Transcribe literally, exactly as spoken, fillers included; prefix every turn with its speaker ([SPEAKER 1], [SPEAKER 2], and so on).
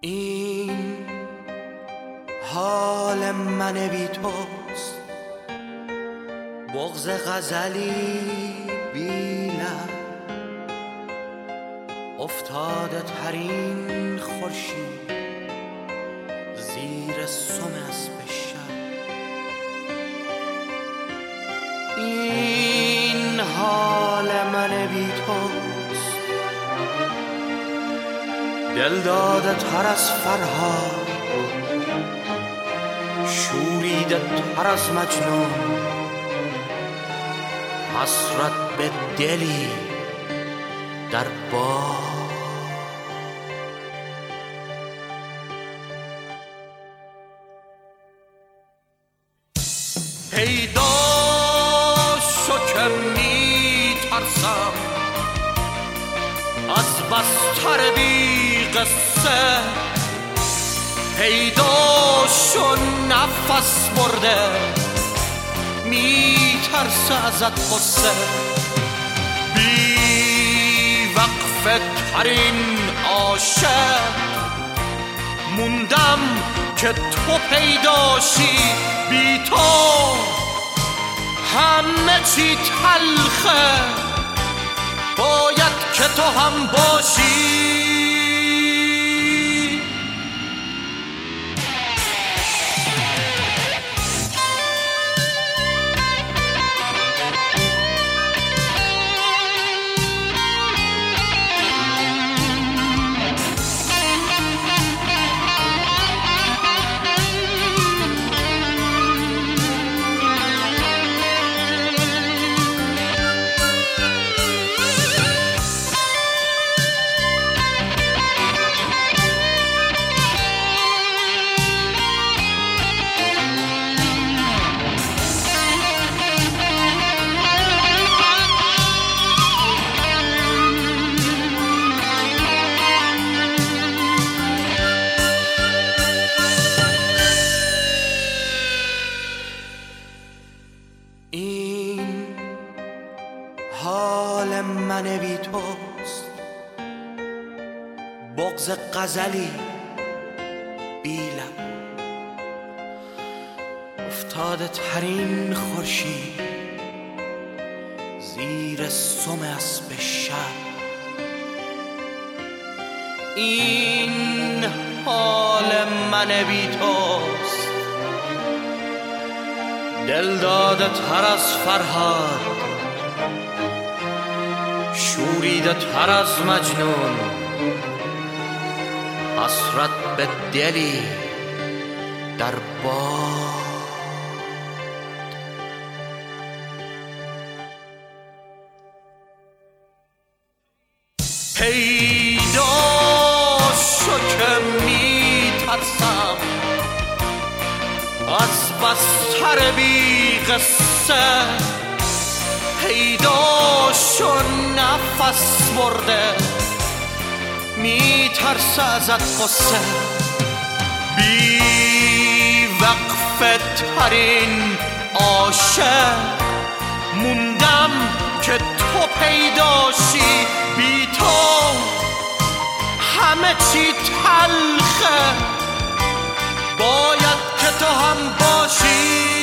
[SPEAKER 1] این حال من بی توست، بغض غزلی بی لب، افتاده ترین خورشید زیر سم اسب شب. این حال من بی توست، دل داده تر از فرهاد، شوریده تر از مجنون، حسرت به دلی در باد. پیدا شو که می ترسم از بستر بی قصه، پیدا شو نفس برده می ترسه ازت قصه، بی وقفه ترین عاشق موندم که تو پیداشی، بی تو همه چی تلخه، باید که تو هم باشی. این حال من بی توست، بغض غزلی بی لب، افتاده ترین خورشید زیر سم اسب شب. این حال من بی توست، دل داده تر از فرهاد، شوریده تر از مجنون، حسرت به دلی در باد. پیدا شو که می ترسم از بستر بی قصه، پیدا شو نفس برده می ترسه ازت قصه، بی وقفه ترین عاشق موندم که تو پیداشی، بی تو همه چی تلخه، باید که تو هم باشی.